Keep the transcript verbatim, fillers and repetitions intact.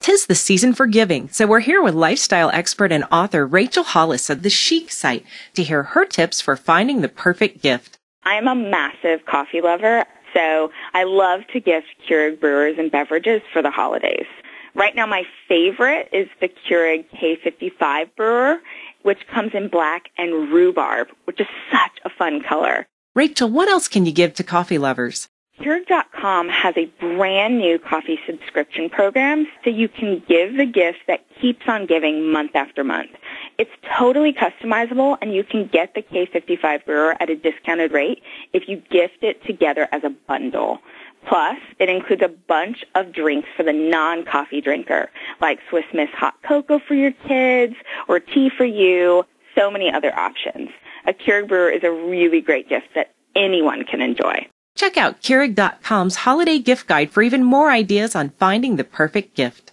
'Tis the season for giving, so we're here with lifestyle expert and author Rachel Hollis of The Chic Site to hear her tips for finding the perfect gift. I'm a massive coffee lover, so I love to gift Keurig brewers and beverages for the holidays. Right now, my favorite is the Keurig K fifty-five brewer, which comes in black and rhubarb, which is such a fun color. Rachel, what else can you give to coffee lovers? Keurig dot com has a brand new coffee subscription program, so you can give the gift that keeps on giving month after month. It's totally customizable, and you can get the K fifty-five brewer at a discounted rate if you gift it together as a bundle. Plus, it includes a bunch of drinks for the non-coffee drinker, like Swiss Miss hot cocoa for your kids or tea for you, so many other options. A Keurig brewer is a really great gift that anyone can enjoy. Check out Keurig dot com's holiday gift guide for even more ideas on finding the perfect gift.